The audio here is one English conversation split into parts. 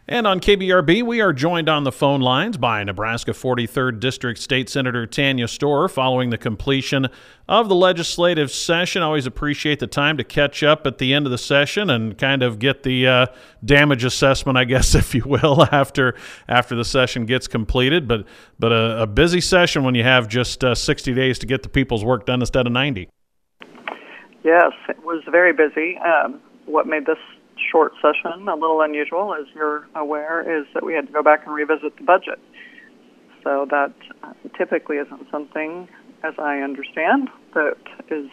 And on KBRB, we are joined on the phone lines by Nebraska 43rd District State Senator Tanya Storer following the completion of the legislative session. Always appreciate the time to catch up at the end of the session and kind of get the damage assessment, I guess, if you will, after the session gets completed. But a busy session when you have just 60 days to get the people's work done instead of 90. Yes, it was very busy. What made this short session a little unusual, as you're aware, is that we had to go back and revisit the budget. So that typically isn't something, as I understand, that is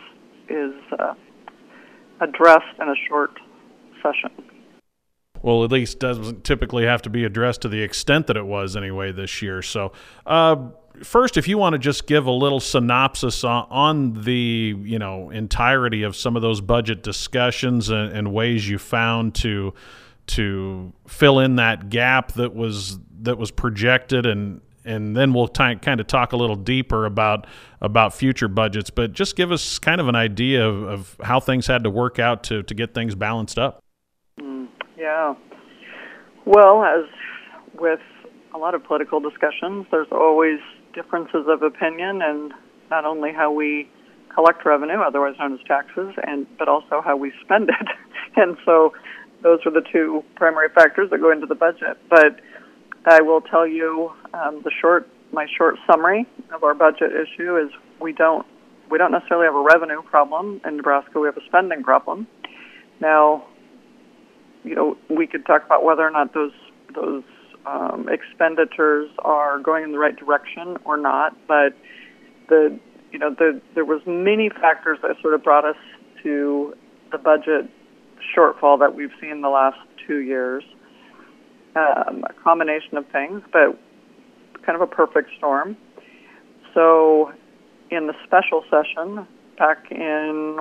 addressed in a short session. Well, at least doesn't typically have to be addressed to the extent that it was anyway this year. So first, if you want to just give a little synopsis on the entirety of some of those budget discussions and ways you found to fill in that gap that was projected, and then we'll kind of talk a little deeper about future budgets. But just give us kind of an idea of how things had to work out to get things balanced up. Yeah. Well, as with a lot of political discussions, there's always differences of opinion in not only how we collect revenue, otherwise known as taxes, but also how we spend it. And so those are the two primary factors that go into the budget. But I will tell you my short summary of our budget issue is we don't necessarily have a revenue problem in Nebraska. We have a spending problem. Now, we could talk about whether or not those expenditures are going in the right direction or not, but there was many factors that sort of brought us to the budget shortfall that we've seen the last 2 years. A combination of things, but kind of a perfect storm. So in the special session back in,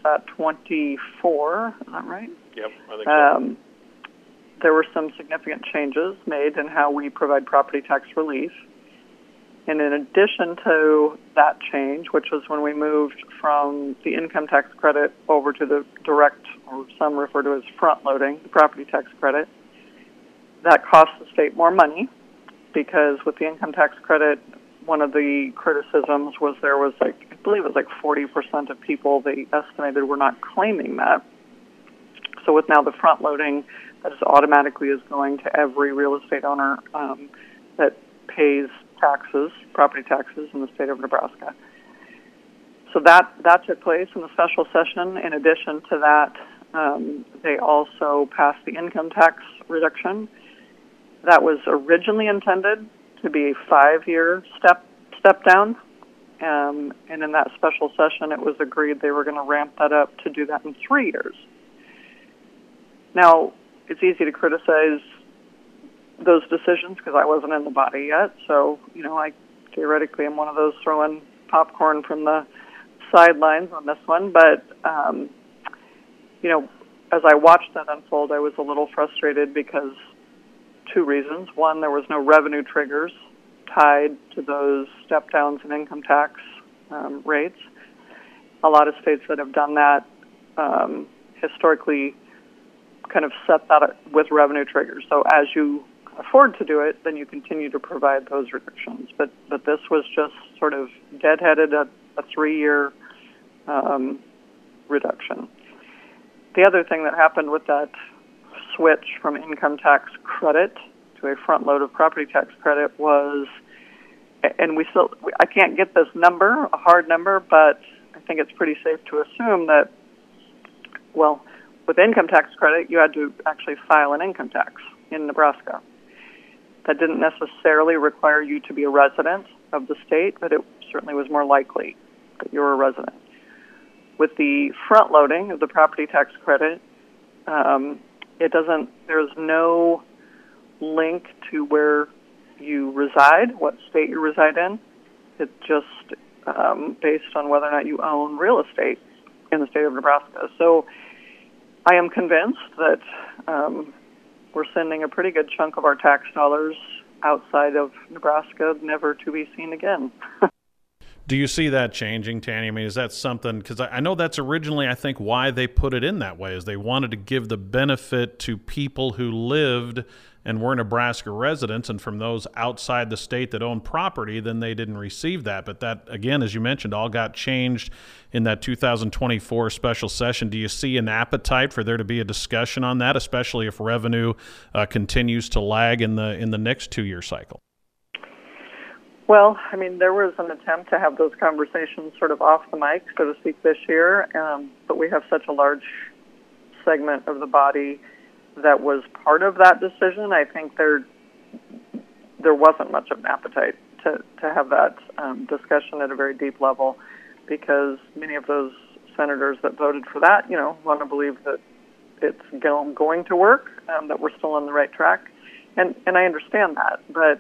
24, is that right? Yep, I think so. There were some significant changes made in how we provide property tax relief. And in addition to that change, which was when we moved from the income tax credit over to the direct, or some refer to as front-loading, the property tax credit, that cost the state more money because with the income tax credit, one of the criticisms was there was I believe it was 40% of people they estimated were not claiming that. So with now the front-loading, that is automatically is going to every real estate owner that pays taxes, property taxes in the state of Nebraska. So that took place in the special session. In addition to that, they also passed the income tax reduction. That was originally intended to be a 5-year step down. And in that special session, it was agreed they were going to ramp that up to do that in 3 years. Now, it's easy to criticize those decisions because I wasn't in the body yet. So, I theoretically am one of those throwing popcorn from the sidelines on this one. But, as I watched that unfold, I was a little frustrated because 2 reasons. One, there was no revenue triggers tied to those step downs in income tax rates. A lot of states that have done that historically kind of set that with revenue triggers. So as you afford to do it, then you continue to provide those reductions. But this was just sort of deadheaded at a 3-year reduction. The other thing that happened with that switch from income tax credit to a front load of property tax credit was, and I can't get this number, a hard number, but I think it's pretty safe to assume that, with income tax credit, you had to actually file an income tax in Nebraska. That didn't necessarily require you to be a resident of the state, but it certainly was more likely that you were a resident. With the front loading of the property tax credit, there's no link to where you reside, what state you reside in. It's just based on whether or not you own real estate in the state of Nebraska. So I am convinced that we're sending a pretty good chunk of our tax dollars outside of Nebraska, never to be seen again. Do you see that changing, Tanya? I mean, is that something, because I know that's originally, I think, why they put it in that way, is they wanted to give the benefit to people who lived and were Nebraska residents, and from those outside the state that own property, then they didn't receive that. But that, again, as you mentioned, all got changed in that 2024 special session. Do you see an appetite for there to be a discussion on that, especially if revenue continues to lag in the next 2-year cycle? Well, I mean, there was an attempt to have those conversations sort of off the mic, so to speak, this year, but we have such a large segment of the body that was part of that decision. I think there wasn't much of an appetite to have that discussion at a very deep level, because many of those senators that voted for that, want to believe that it's going to work, that we're still on the right track, and I understand that, but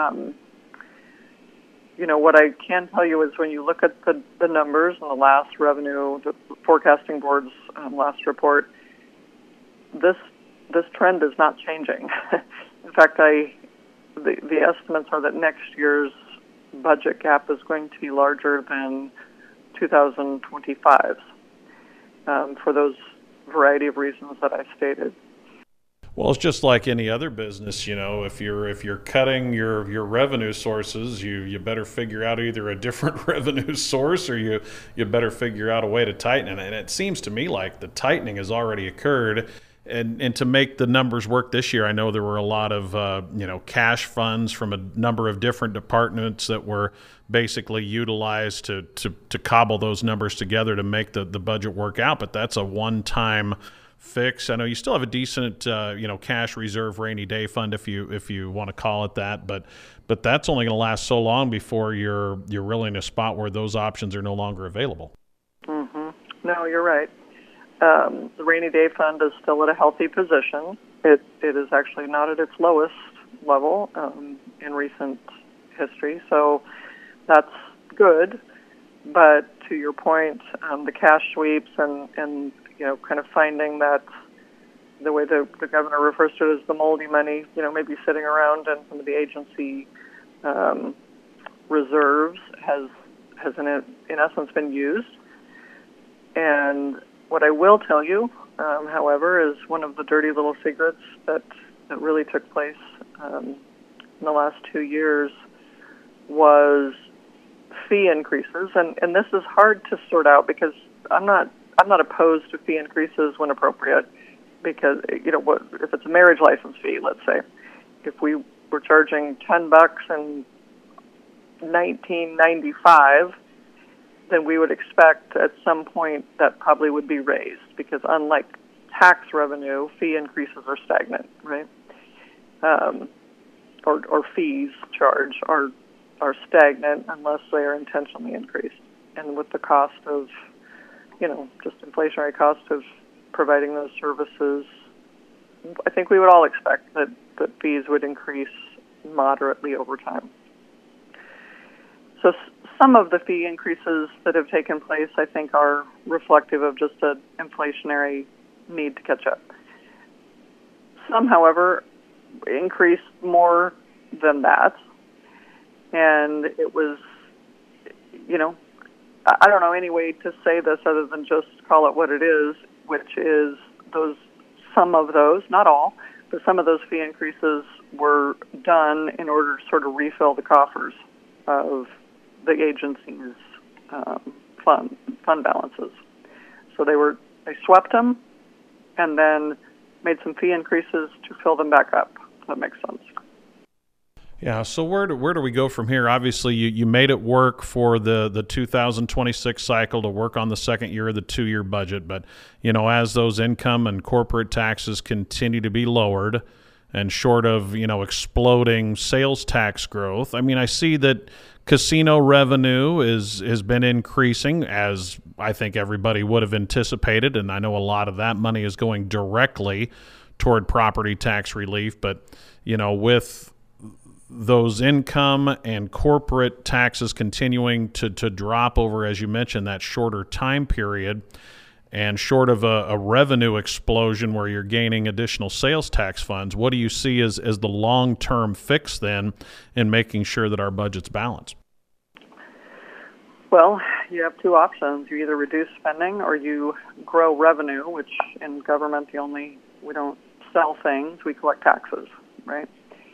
what I can tell you is when you look at the numbers in the last the forecasting board's last report, this trend is not changing. In fact, the estimates are that next year's budget gap is going to be larger than 2025 for those variety of reasons that I stated. Well, it's just like any other business, if you're cutting your revenue sources, you better figure out either a different revenue source, or you better figure out a way to tighten it. And it seems to me like the tightening has already occurred. And to make the numbers work this year, I know there were a lot of cash funds from a number of different departments that were basically utilized to cobble those numbers together to make the budget work out. But that's a one-time fix. I know you still have a decent cash reserve rainy day fund, if you want to call it that, but that's only going to last so long before you're really in a spot where those options are no longer available. Mm-hmm. No, you're right. The rainy day fund is still at a healthy position. It is actually not at its lowest level in recent history, so that's good. But to your point, the cash sweeps and kind of finding that the way the governor refers to it as the moldy money, maybe sitting around in some of the agency reserves has in essence been used. And what I will tell you, however, is one of the dirty little secrets that really took place in the last 2 years was fee increases, and this is hard to sort out because I'm not opposed to fee increases when appropriate, because if it's a marriage license fee, let's say, if we were charging $10 in 1995, then we would expect at some point that probably would be raised, because unlike tax revenue, fee increases are stagnant, right? Or fees charged are stagnant unless they are intentionally increased. And with the cost of, just inflationary cost of providing those services, I think we would all expect that fees would increase moderately over time. So some of the fee increases that have taken place, I think, are reflective of just an inflationary need to catch up. Some, however, increased more than that. And it was, I don't know any way to say this other than just call it what it is, which is some of those, not all, but some of those fee increases were done in order to sort of refill the coffers of the agency's fund balances. So they swept them and then made some fee increases to fill them back up. If that makes sense. Yeah, so where do we go from here? Obviously, you made it work for the 2026 cycle to work on the second year of the 2-year budget. But, as those income and corporate taxes continue to be lowered, and short of, exploding sales tax growth, I see that casino revenue has been increasing, as I think everybody would have anticipated. And I know a lot of that money is going directly toward property tax relief. But, with those income and corporate taxes continuing to drop over, as you mentioned, that shorter time period, and short of a revenue explosion where you're gaining additional sales tax funds, what do you see as the long-term fix then in making sure that our budget's balanced? Well, you have two options. You either reduce spending or you grow revenue, which in government we don't sell things, we collect taxes. right?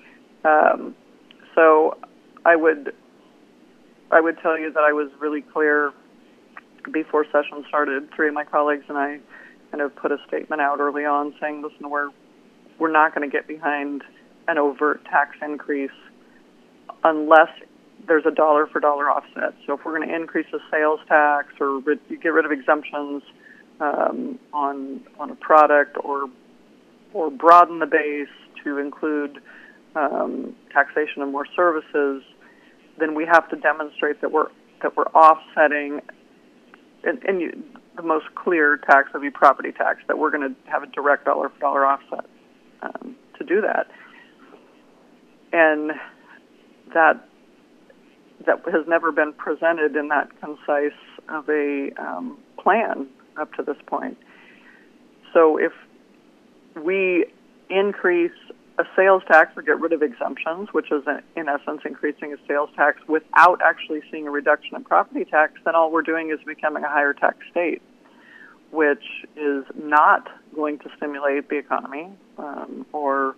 So I would tell you that I was really clear before session started. Three of my colleagues and I kind of put a statement out early on saying, listen, we're not going to get behind an overt tax increase unless there's a dollar for dollar offset. So if we're going to increase the sales tax or get rid of exemptions on a product or broaden the base to include taxation of more services, then we have to demonstrate that we're offsetting. And the most clear tax would be property tax, that we're going to have a direct dollar for dollar offset to do that. And that has never been presented in that concise of a plan up to this point. So if we increase a sales tax or get rid of exemptions, which is in essence increasing a sales tax without actually seeing a reduction in property tax, then all we're doing is becoming a higher tax state, which is not going to stimulate the economy or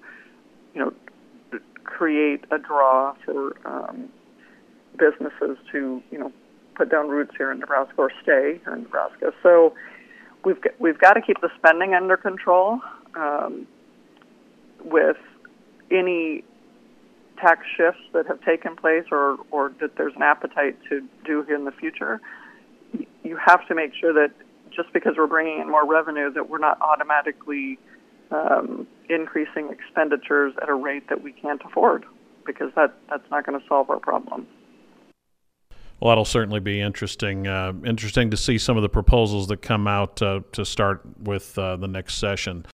create a draw for businesses to put down roots here in Nebraska or stay here in Nebraska. So we've got to keep the spending under control. With any tax shifts that have taken place or that there's an appetite to do here in the future, you have to make sure that just because we're bringing in more revenue that we're not automatically increasing expenditures at a rate that we can't afford, because that's not going to solve our problem. Well, that'll certainly be interesting. Interesting to see some of the proposals that come out to start with the next session.